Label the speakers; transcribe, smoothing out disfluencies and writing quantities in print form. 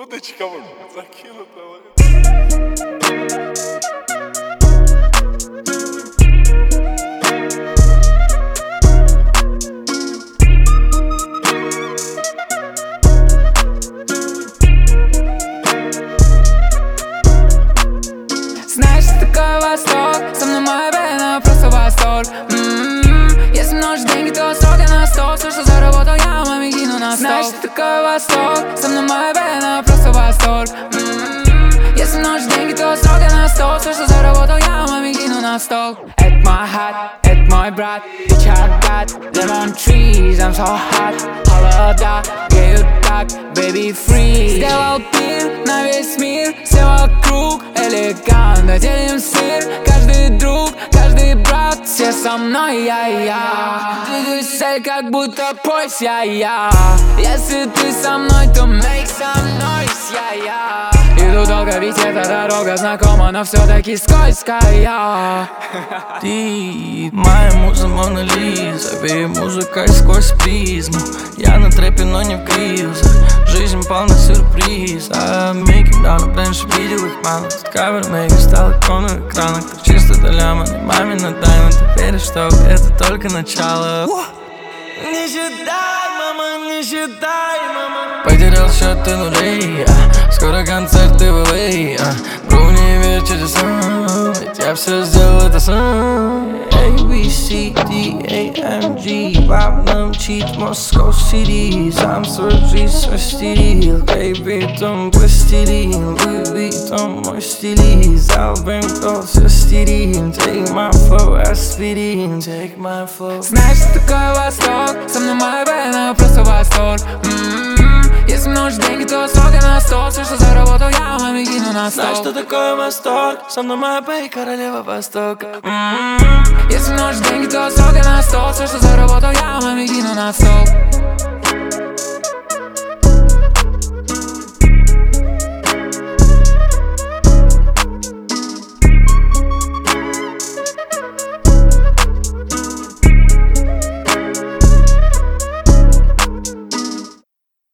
Speaker 1: Удочка закинута.
Speaker 2: Знаешь, что такое восторг? Со мной моя пена, просто восторг. Если множишь деньги, то сроки на стол. Все, что заработал я, маме кину на стол. Знаешь, что такое восторг? Со мной моя пена, просто восторг. Если множишь деньги, то сроки на стол. Все, что заработал я, маме кину на стол. Это мой хат, это мой брат. Bitch, I got lemon trees, I'm so hot. Холода, греют так, baby, free. Сделал пир на весь мир, все вокруг элегантно делим сыр. Каждый друг, каждый брат, все со мной, я. Двигаюсь цель, как будто пояс, я. Если ты со мной, то make some noise, я. Иду долго, ведь эта дорога знакома, но все-таки скользкая.
Speaker 3: Ты моя муза Мона Лиза, бей музыкой сквозь призму. Я на трэпе, но не в кризах. Жизнь полна сюрприз. Мейкинг давно раньше видел их мало. Тут кавер-мейкер стал иконой в экранах. Так чисто до ляма, не мамина тайна. Ты веришь, что это только начало. Не считай, мама, не считай, мама. Потерял счет и нулей. Скоро концерты в LA. Бро, не верь чудесам, ведь я все сделал это сам. A, B, C, D, A, M, G. Пап нам чит Moscow City. Сам свой жизнь состелил. Baby, том пластилин. Louis, том мой стилист. Албем, тот все стерилен. Take my flow, aspirin. Take my flow.
Speaker 2: Знаешь, что такое восторг? Со мной моя пена, просто восторг. Если множишь деньги, то сроки на стол. Все, что заработал я, маме кину на стол.
Speaker 3: Знаешь, что такое восторг? Со мной моя бэй, королева Востока.
Speaker 2: Если множишь деньги, то сроки на стол. Все, что заработал я, маме кину на стол.